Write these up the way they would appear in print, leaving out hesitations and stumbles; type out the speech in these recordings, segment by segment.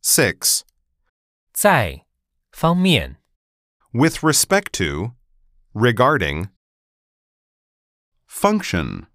6. 在方面 With respect to, regarding. Function.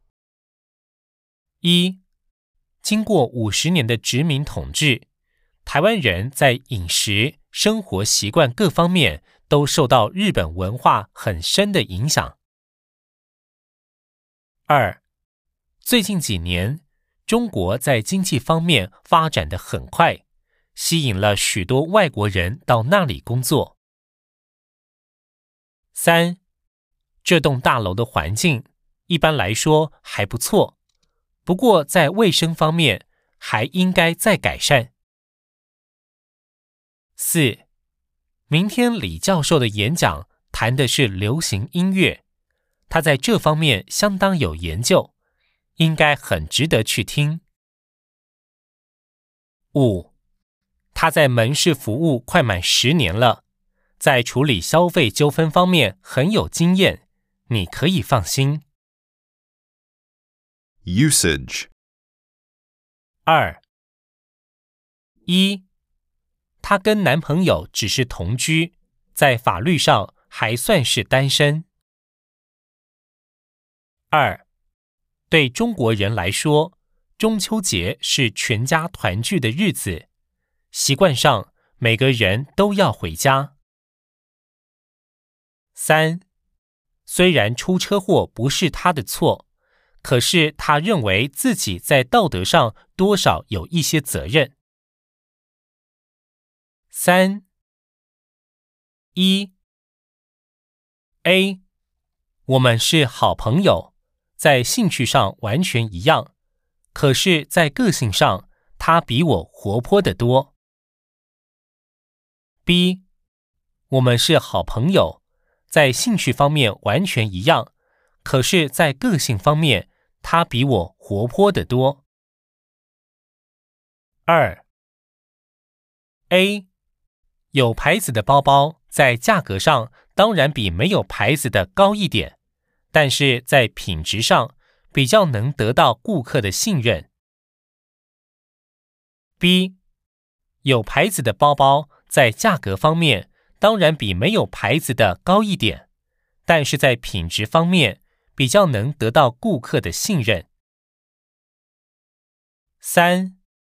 一，经过50年的殖民统治，台湾人在饮食、生活习惯各方面都受到日本文化很深的影响。2，最近几年，中国在经济方面发展得很快，吸引了许多外国人到那里工作。3，这栋大楼的环境一般来说还不错，不过在卫生方面还应该再改善。4，明天李教授的演讲谈的是流行音乐，他在这方面相当有研究，应该很值得去听。5，他在门市服务快满10年了，在处理消费纠纷方面很有经验，你可以放心。 Usage. 2，她跟男朋友只是同居，在法律上还算是单身。2，对中国人来说，中秋节是全家团聚的日子，习惯上每个人都要回家。3，虽然出车祸不是他的错，可是他认为自己在道德上多少有一些责任。3，A， 我们是好朋友，在兴趣上完全一样，可是在个性上，他比我活泼得多。B， 我们是好朋友，在兴趣方面完全一样，可是在个性方面，他比我活泼得多。2， A， 有牌子的包包在价格上当然比没有牌子的高一点，但是在品质上比较能得到顾客的信任。B， 有牌子的包包在价格方面当然比没有牌子的高一点，但是在品质方面比较能得到顾客的信任。3，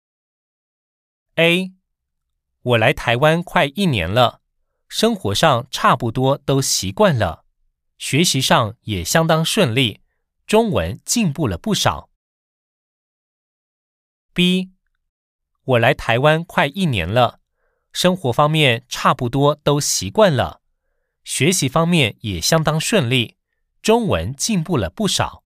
A， 我来台湾快1年了，生活上差不多都习惯了，学习上也相当顺利，中文进步了不少。B， 我来台湾快1年了，生活方面差不多都习惯了，学习方面也相当顺利，中文进步了不少。